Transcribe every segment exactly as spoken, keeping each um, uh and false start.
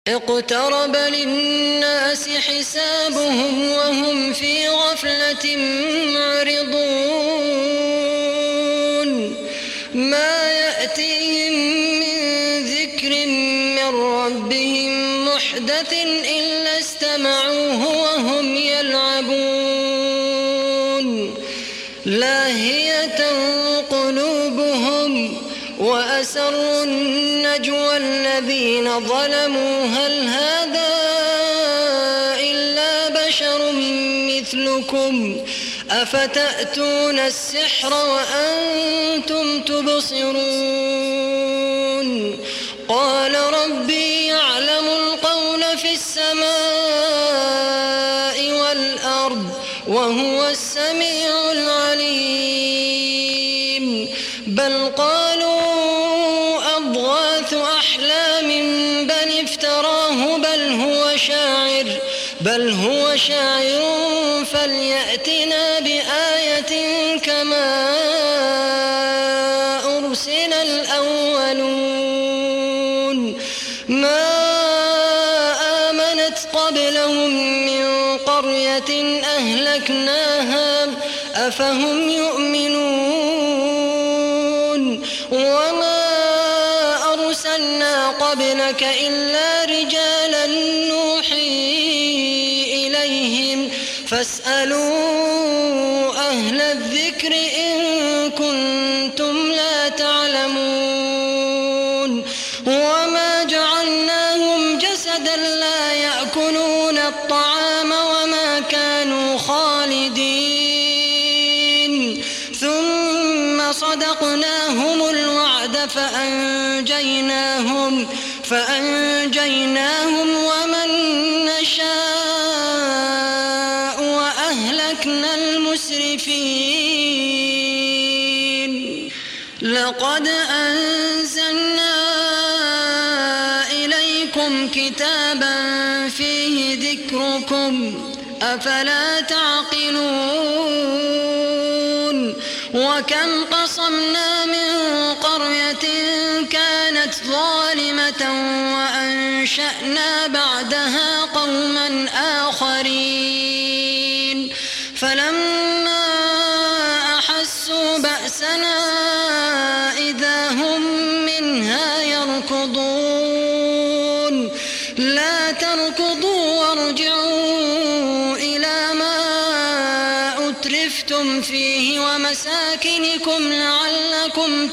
اقترب للناس حسابهم وهم في غفلة معرضون ما يأتيهم من ذكر من ربهم محدث إلا استمعوه وهم يلعبون لاهية قلوبهم وأسروا النجوى الذين ظلموا هل هذا إلا بشر مثلكم أفتأتون السحر وأنتم تبصرون قال ربي يعلم القول في السماء والأرض وهو السميع العليم بل قالوا أضغاث أحلام بل افتراه بل هو شاعر بل هو شاعر فليأتنا بآية كما أرسل الأولون ما آمنت قبلهم من قرية أهلكناها أفهم يؤمنون وما أرسلنا قبلك إلا رجالا نوحي إليهم فاسألوا أهل الذكر إن كنتم لا تعلمون وما جعلناهم جسدا لا يأكلون الطعام وما كانوا خالدين ثم صدقناهم الوعد فأنجيناهم فأنجيناهم ومن نشاء وأهلكنا المسرفين لقد أنزلنا إليكم كتابا فيه ذكركم أفلا تعقلون وكم قصمنا من قرية كانت ظالمة وأنشأنا بعدها قوما آخرين فلما أحسوا بأسنا إذا هم منها يركضون لا تركضوا وارجعوا إلى ما أترفتم فيه ومساكنكم لعلكم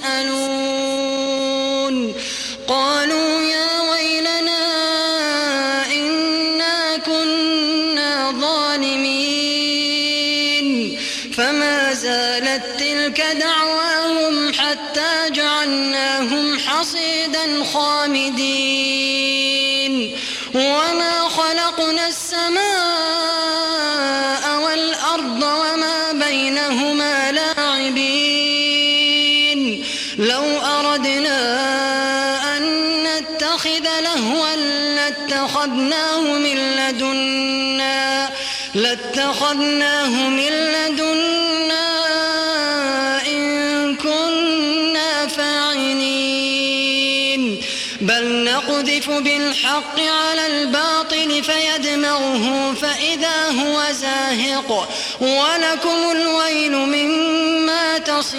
تسألون قالوا يا ويلنا إنا كنا ظالمين فما زالت تلك دعواهم حتى جعلناهم حصيدا خامدين وما خلقنا السماء والأرض وما بينهما لاعبين لو أردنا أن نتخذ لهوا لاتخذناه من لدنا لاتخذناه من لدنا إن كنا فاعلين بل نقذف بالحق على الباطل فيدمغه فإذا هو زاهق ولكم الويل مما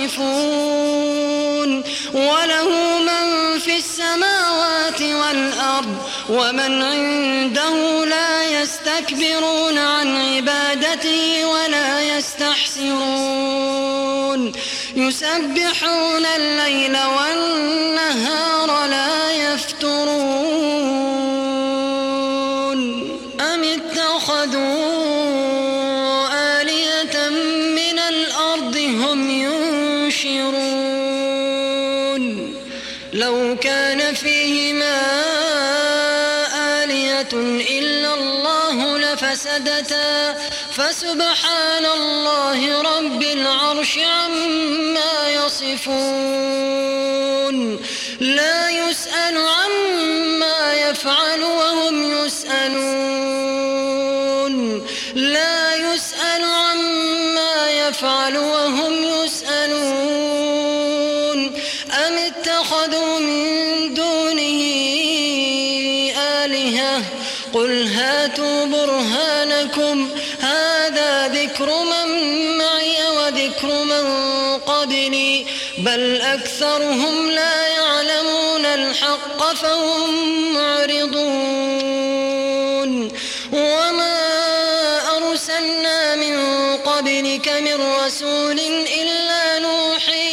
تصفون وله من في السماوات والأرض ومن عنده لا يستكبرون عن عبادته ولا يستحسرون يسبحون الليل والنهار لا يفترون أم اتخذوا آلهة من الأرض هم ينشرون لو كان فيهما آلهة إلا الله لفسدتا فسبحان الله رب العرش عما يصفون لا يسأل عما يفعل وهم يسألون لا يسأل عما يفعل وهم يسألون أم اتخذوا من دونه آلهة قل هاتوا برهانكم هذا ذكر من معي وذكر من قبلي بل أكثرهم لا يعلمون الحق فهم معرضون وما أرسلنا من قبلك من رسول إلا نوحي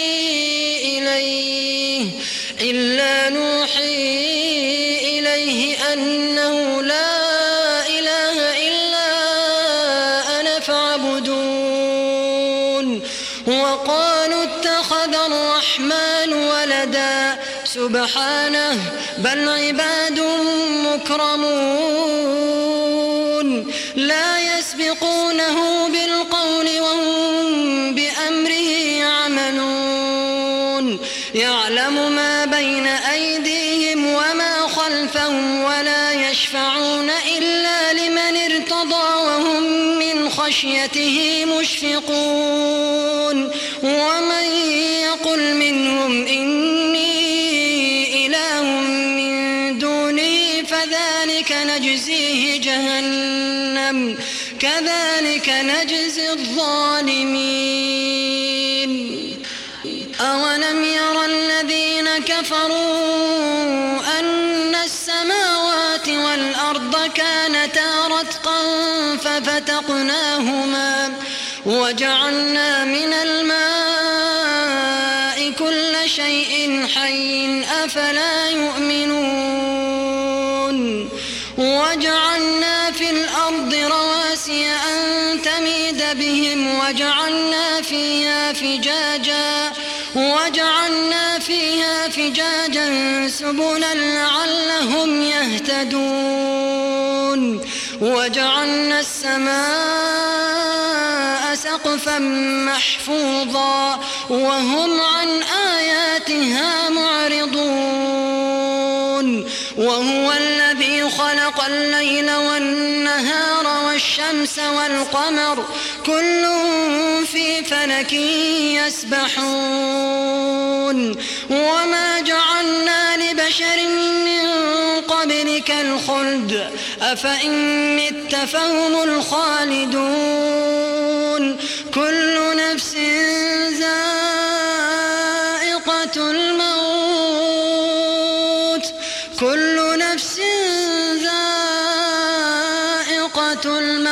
إليه إلا نوحي إليه أنه لا إله إلا أنا فاعبدون وقالوا اتخذ الرحمن ولدا سبحانه بل عباد مكرمون لا يسبقونه بالقول وهم بأمره يعملون يعلم ما بين أيديهم وما خلفهم ولا يشفعون إلا لمن ارتضى وهم من خشيته مشفقون ومن يقل منهم إني إله من دونه فذلك نجزيه جهنم كذلك نجزي الظالمين أولم ير الذين كفروا أن السماوات والأرض كانتا رتقا ففتقناهما وجعلنا من الماء كل شيء حي أفلا يؤمنون وجعلنا في الأرض رواسي أن تميد بهم وجعلنا فيها فجاجا وجعلنا فيها فجاجا سبلا لعلهم يهتدون وجعلنا السماء سقفا محفوظا وهم عن آياتها معرضون وهو الذي خلق الليل والنهار والشمس والقمر كل في فلك يسبحون وما جعلنا لبشر من قبلك الخلد أفإن مت فهم الخالدون كل نفس ذائقة الموت كل نفس ذائقة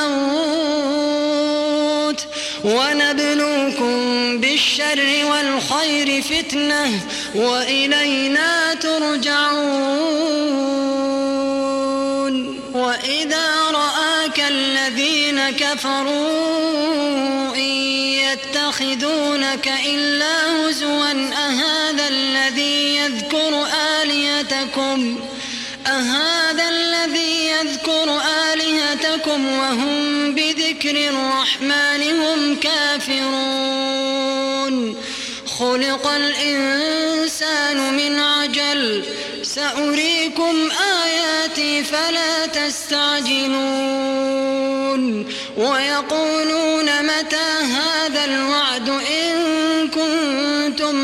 الموت ونبلوكم بالشر والخير فتنة وإلينا ترجعون وإذا رآك الذين كفروا إن يتخذونك إلا هزوا أهذا الذي يذكر آلهتكم أهذا الذي يذكر آلهتكم وهم بذكر الرحمن هم كافرون خلق الإنسان من عجل سأريكم آياتي فلا تستعجلون ويقولون متى هذا الوعد إن كنتم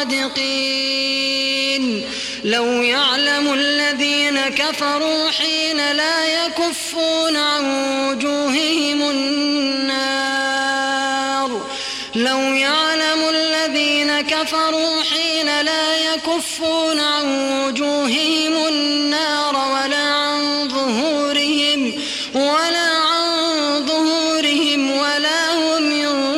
صادقين لو يعلم الذين كفروا حين لا يكفون عن وجوههم النار لو يعلم الذين كفروا حين لا يكفون عن وجوههم النار ولا عن ظهورهم ولا عن ظهورهم ولا هم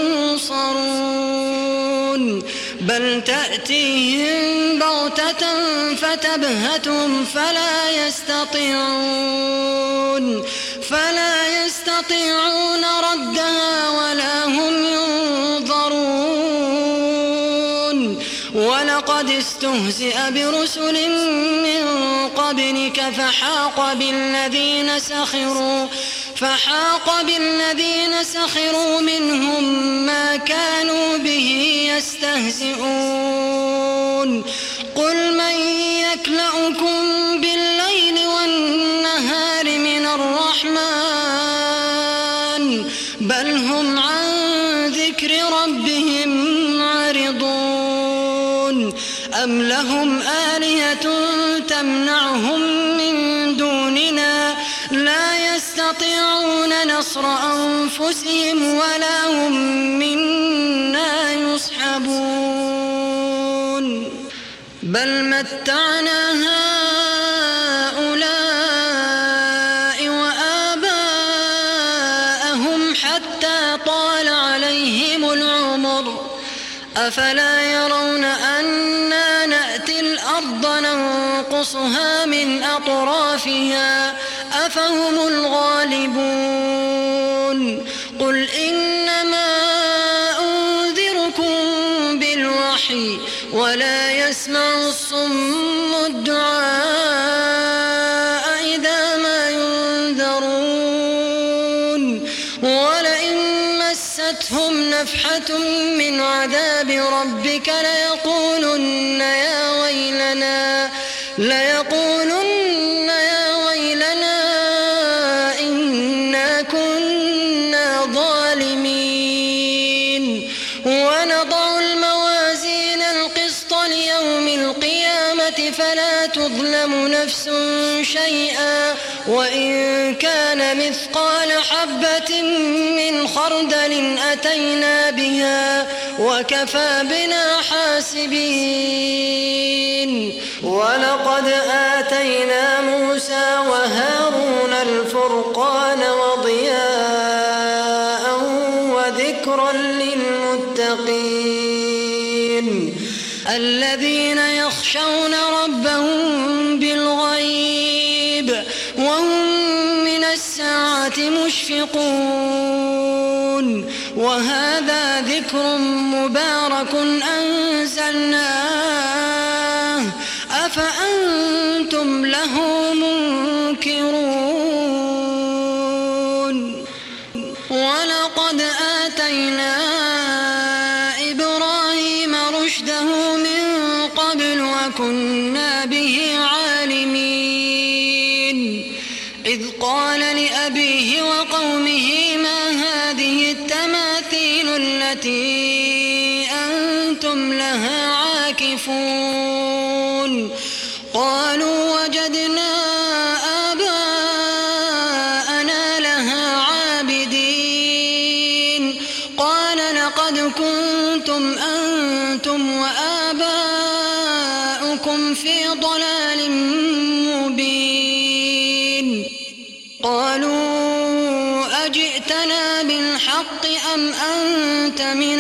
ينصرون بل تأتيهم بغتة فتبهتهم فلا يستطيعون فلا يستطيعون ردها ولا هم ينظرون ولقد استهزئ برسل من قبلك فحاق بالذين سخروا فحاق بالذين سخروا منهم ما كانوا به يستهزئون قل من يكلؤكم بالليل والنهار من الرحمن بل هم عن ذكر ربهم معرضون أم لهم آلهة تمنعهم من دوننا يستطيعون نصر أنفسهم ولا هم منا يصحبون بل متعنا هؤلاء وآباءهم حتى طال عليهم العمر أفلا يرون أنا نأتي الأرض ننقصها من أطرافها أفهم الغالبون قل إنما أنذركم بالوحي ولا يسمع الصم الدعاء إذا ما ينذرون ولئن مستهم نفحة من عذاب ربك ليقولن يا ويلنا ليقولن يا ويلنا إنا كنا ظالمين ونضع الموازين القسط ليوم القيامة فلا تظلم نفس شيئا وإن كان مثقال حبة من خردل أتينا بها وكفى بنا حاسبين ولقد آتينا موسى وهارون الفرقان وضياء وذكرا للمتقين الذين يخشون ربهم بالغيب وهم من الساعة مشفقون وهذا ذكر مبارك أنزلناه أفأنتم له منكرون ولقد آتينا إبراهيم رشده من قبل وكنا به عالمين إذ قال لأبيه وقومه ما هذه التماثيل التي أنتم لها عاكفون قالوا وجدنا آباءنا لها عابدين قال لقد كنتم أنتم وآباؤكم في ضلال مبين قالوا أجئتنا بالحق أم أنت من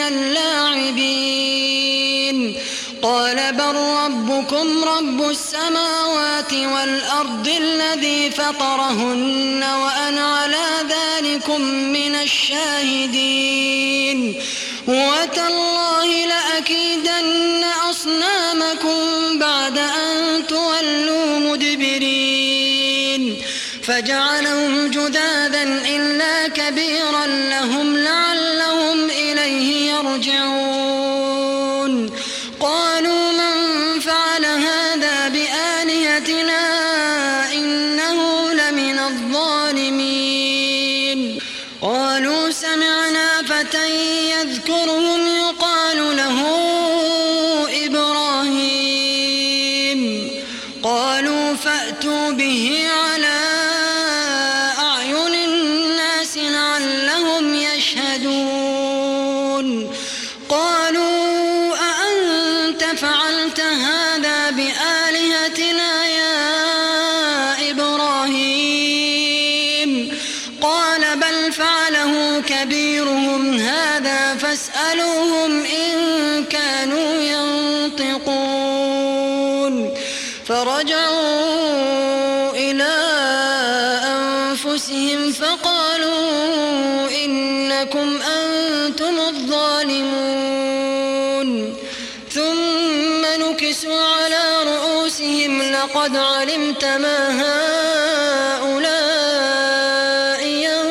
اللاعبين قال بل ربكم رب السماوات والأرض الذي فطرهن وأنا على ذلكم من الشاهدين وتالله لأكيدن أصنامكم بعد أن تولوا مدبرين فجعلهم جذاذا إلا كبيرا لهم لعلهم إليه يرجعون قالوا من فعل هذا بآلهتنا إنه لمن الظالمين قالوا سمعنا فتى يذكرهم يقال له إبراهيم قالوا فأتوا به على أعين الناس لعلهم يشهدون قالوا أأنت فعلت هذا بآلهتنا يا إبراهيم قال بل فعله كبيرهم هذا فاسألوهم إن كانوا ينطقون فرجعوا إلى أنفسهم فقالوا إنكم أنتم الظالمون ثم نكسوا على رؤوسهم لقد علمت ما هؤلاء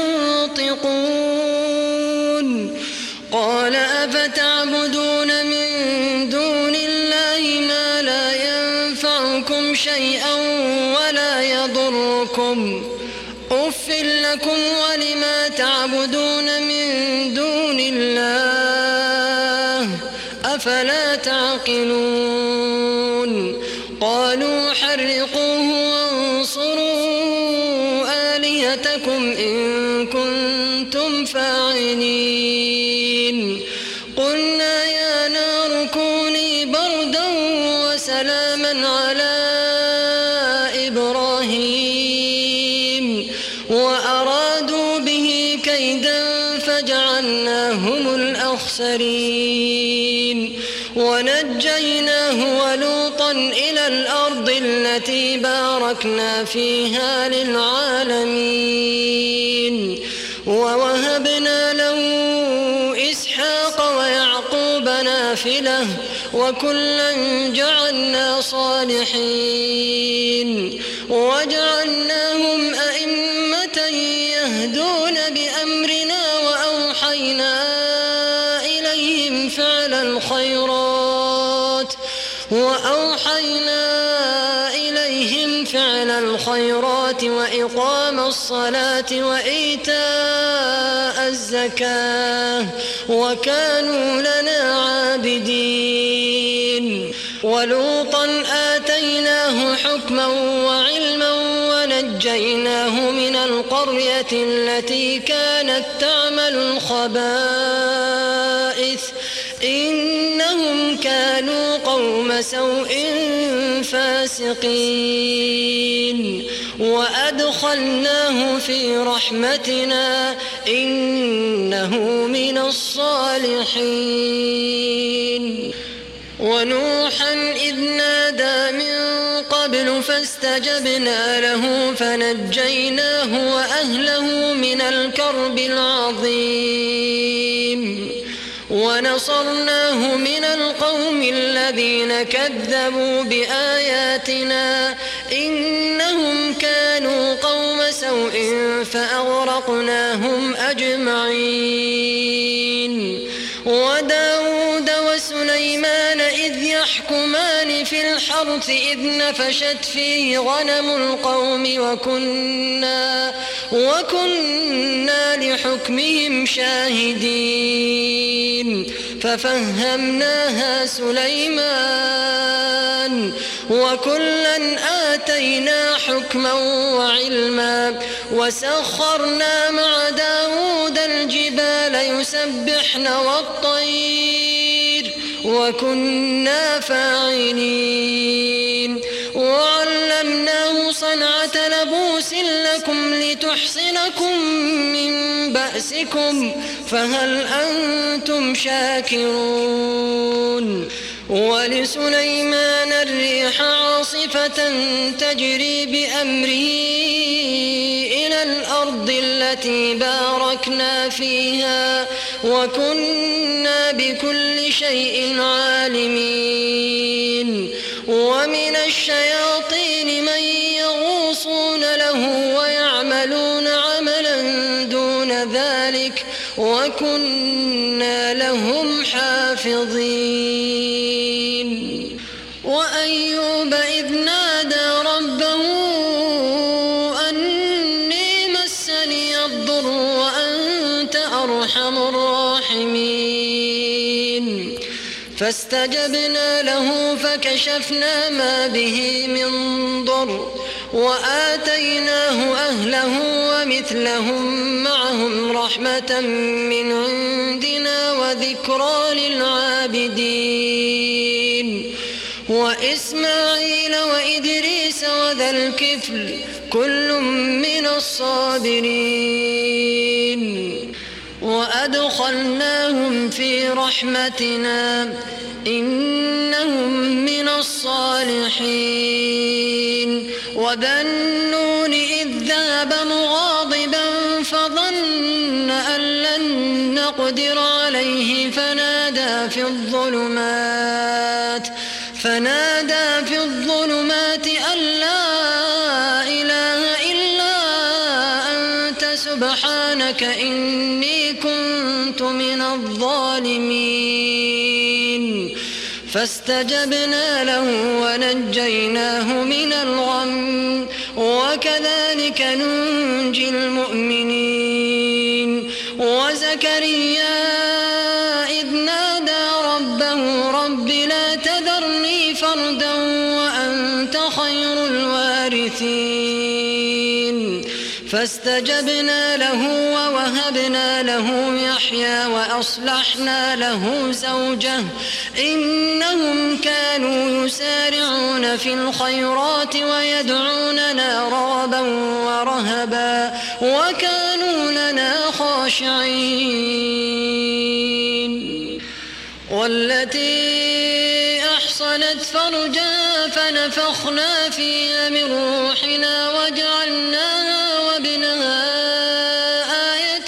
ينطقون قال أفتعبدون من دون الله ما لا ينفعكم شيئا ولا يضركم أف لكم ولما تعبدون من دون الله أفلا تعقلون قالوا حرقوه وانصروا أفئدتكم إن كنتم فاعلين قلنا يا نار كوني بردا وسلاما على إبراهيم وأرادوا به كيدا فجعلناهم الأخسرين ونجيناه ولوطا إلى الأرض التي باركنا فيها للعالمين ووهبنا له إسحاق ويعقوب نافلة وكلا جعلنا صالحين وجعلناهم أئمة يهدون بأمرنا وأوحينا إليهم فعل الخيرات وأوحينا إليهم فعل الخيرات وإقام الصلاة وإيتاء الزكاة وكانوا لنا عابدين ولوطا آتيناه حكما وعلما ونجيناه من القرية التي كانت تعمل الخبائث إنهم كانوا قوم سوء فاسقين وأدخلناه في رحمتنا إنه من الصالحين ونوحا إذ نادى من قبل فاستجبنا له فنجيناه وأهله من الكرب العظيم ونصرناه من القوم الذين كذبوا بآياتنا إنهم كانوا قوم سوء فأغرقناهم أجمعين وداود وسليمان إذ يحكمان في الحرث إذ نفشت فيه غنم القوم وكنا, وكنا لحكمهم شاهدين ففهمناها سليمان وكلا آتينا حكما وعلما وسخرنا مع داود الجبال يسبحن والطير وكنا فاعلين وعلمناه صنعة لبوس لكم لتحصنكم من بأسكم فهل أنتم شاكرون ولسليمان الريح عاصفة تجري بأمره إلى الأرض التي باركنا فيها وكنا بكل شيء عالمين ومن الشياطين من يغوصون له ويعملون عملا دون ذلك وكنا لهم حافظين وأيوب إذ نادى ربه أني مسني الضر وأنت أرحم الراحمين فاستجبنا له فكشفنا ما به من ضر وآتيناه أهله ومثلهم معهم رحمة من عندنا وذكرى للعابدين وإسماعيل وإدريس وذا الكفل كل من الصابرين وأدخلناهم في رحمتنا إنهم من الصالحين وذا النون إذ ذهب مغاضبا فظن أن لن نقدر عليه فنادى في الظلمات فنادى في الظلمات أن لا إله إلا أنت سبحانك إني كنت من الظالمين فاستجبنا له ونجيناه من الغم وكذلك ننجي المؤمنين وزكريا إذ نادى ربه رب لا تذرني فردا وأنت خير الوارثين فاستجبنا له ووهبنا له يحيى وأصلحنا له زوجه إنهم كانوا يسارعون في الخيرات ويدعوننا رغبا ورهبا وكانوا لنا خاشعين. والتي أحصنت فرجها فنفخنا فيها من روحنا وجعلناها وابنها آية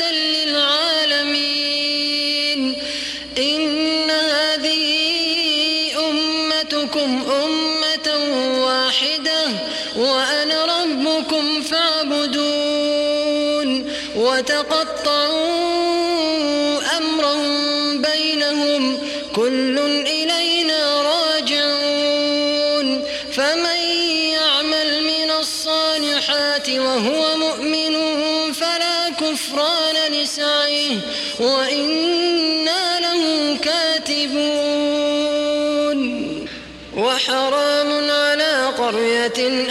للعالمين. إن هذه أمتكم أمة واحدة وأنا ربكم فاعبدون. وتقطعوا أمرهم بينهم كل إلينا راجعون. فمن يعمل من الصالحات وهو مؤمن فلا كفران لسعيه وإنا له كاتبون. وحرام على قرية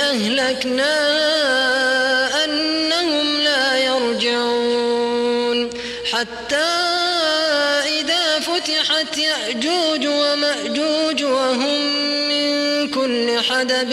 أهلكناها أنهم لا يرجعون حتى إذا فتحت يأجوج ومأجوج وهم من كل حدب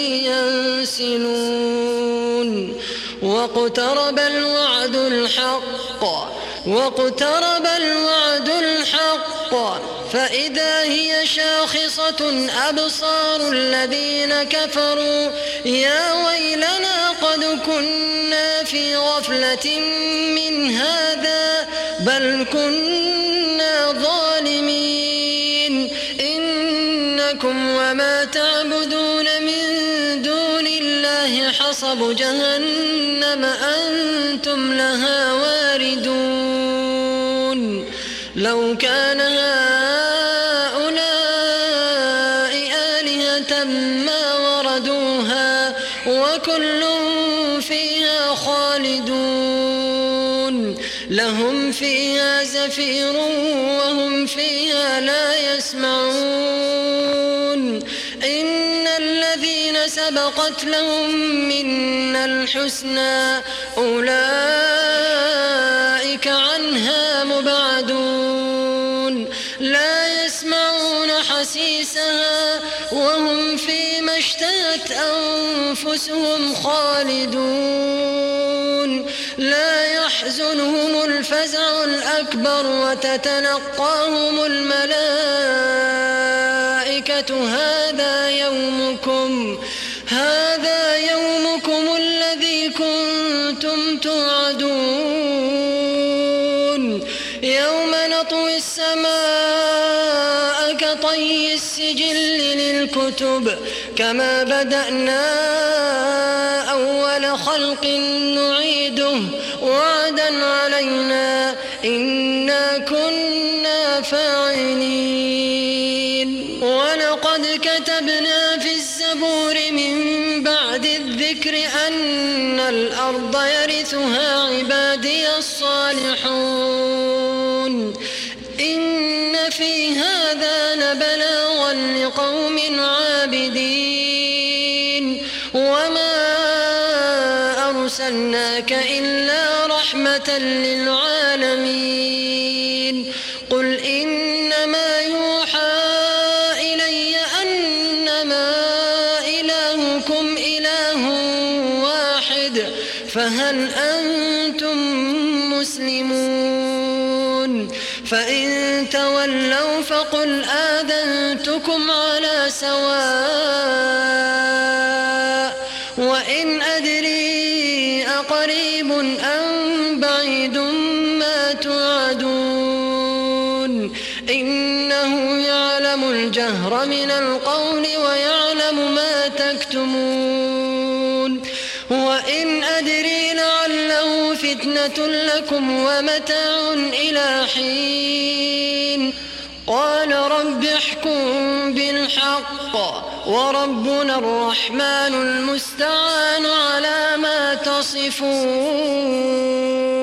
ينسلون. واقترب الوعد الحق واقترب الوعد الحق فإذا هي شاخصة أبصار الذين كفروا يا ويلنا قد كنا في غفلة من هذا بل كنا ظالمين. إنكم وما تعبدون من دون الله حصب جهنم أنتم لها واردون. لو كان هؤلاء آلهة ما وردوها وكل فيها خالدون. لهم فيها زفير وهم فيها لا يسمعون. إن الذين سبقت لهم منا الحسنى أولئك عنها مبعدون. لا يسمعون حسيسها وهم فيما اشتهت أنفسهم خالدون. لا يحزنهم الفزع الأكبر وتتلقاهم الملائكة هذا يومكم هذا يومكم الذي كنتم توعدون. يوم نطوي السماء كطي السجل للكتب كما بدأنا أول خلق نعيده وعدا علينا إنا كنا فاعلين. ولقد كتبنا في الزبور من بعد الذكر أن الأرض يرثها عبادي الصالحون. إن في هذا لبلاغا لقوم عابدين. وما أرسلناك إلا رحمة للعالمين. قل إنما يوحى إلي أنما إلهكم إله واحد فهل أنتم مسلمون؟ فإن تولوا فقل آذنتكم على سواء. وإن أدري أقريب أم بعيد ما توعدون إنه يعلم الجهر من القول ويعلم ما تكتمون. وإن أدري لعله فتنة لكم ومتاع إلى حين. قال رب احكم بالحق وربنا الرحمن المستعان على ما تصفون.